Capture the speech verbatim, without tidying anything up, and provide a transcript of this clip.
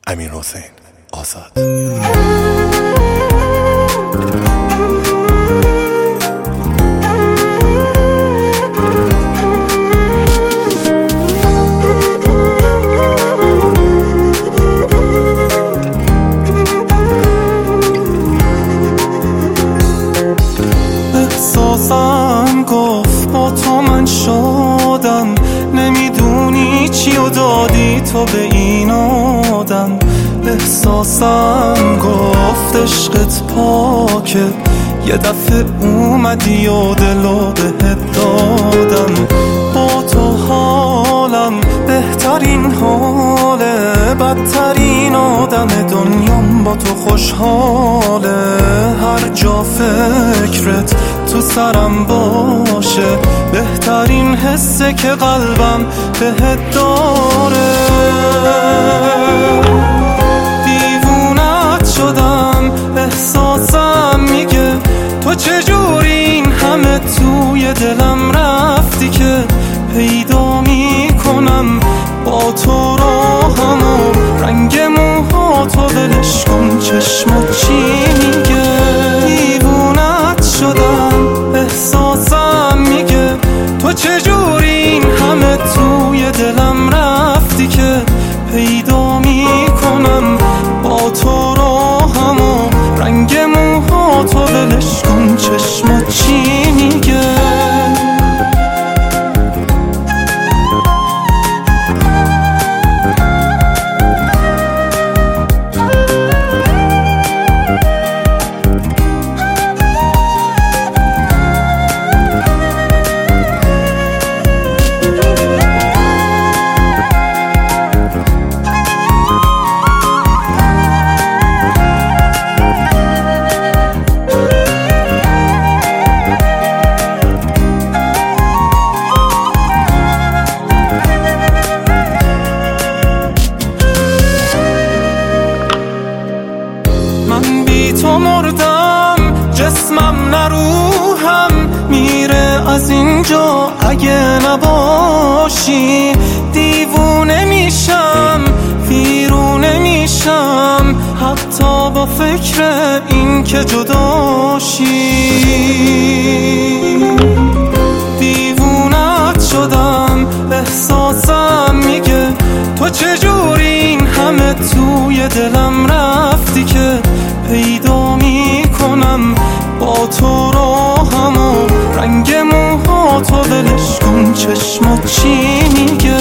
امیرحسین آزاد. احساسم گفت با تو من شادم، نمیدونی چی و دادی تو به این آدم. احساسم گفت عشقت پاکه، یه دفعه اومدی و دلو بهت دادم. با تو حالم بهترین حاله، بدترین آدم دنیام با تو خوشحاله. هر جا فکرت تو سرم باشه، بهترین حسه که قلبم بهت داره. دیوونت شدم، احساسم میگه تو چجوری این همه توی دلم رفتی که پیدا میکنم با تو راهمو. رنگ موها تو ولش کن، چشمات چی میگه؟ دیوونت شدم، احساسم میگه تو چجوری این همه توی دلم رفتی که پیدا میکنم با تو راهمو. رنگ موها تو ولش کن، چشمات چی میگه؟ من بی تو مردم، جسمم نه روحم میره از اینجا اگه نباشی. دیوونه میشم، ویرونه میشم، حتی با فکر این که جداشی. دیوونت شدم، احساسم میگه تو چجوری این همه توی دلم رفتی که پیدا میکنم با تو راهمو. رنگ موها تو ولش کن، چشمات چی میگه؟